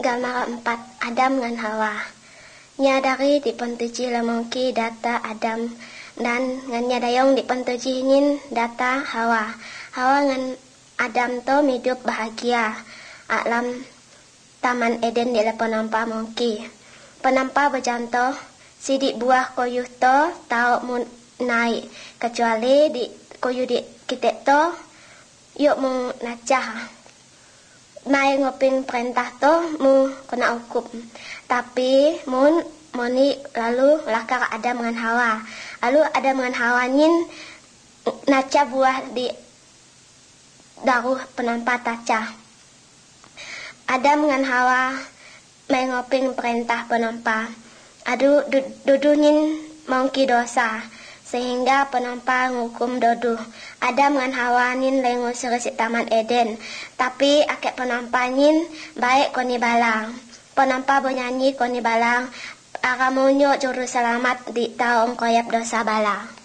Gambar 4. Adam ngan Hawa. Nyadari dipentuji lemongki data Adam dan ngan nyadayong dipentuji ngin data Hawa. Hawa ngan Adam to hidup bahagia alam Taman Eden di penampa mongki. Penampa berjanto sidik buah koyuh to tau mun naik kecuali di koyuh di kita to yuk mu nacah. Naik ngoping perintah to mu kena hukum. Tapi mun moni lalu lakar Adam dengan Hawa. Lalu Adam dengan Hawa nyin naca buah di daruh penampa taca. Adam dengan Hawa main ngoping perintah penampa. Dudu nyin mongki dosa. Sehingga penampa ngukum dodu. Adam dengan Hawa nin lengo serisi Taman Eden. Tapi akek penampa nin baik koni balang. Penampa bernyanyi koni balang. Aramunyo juru selamat di taong koyap dosa balang.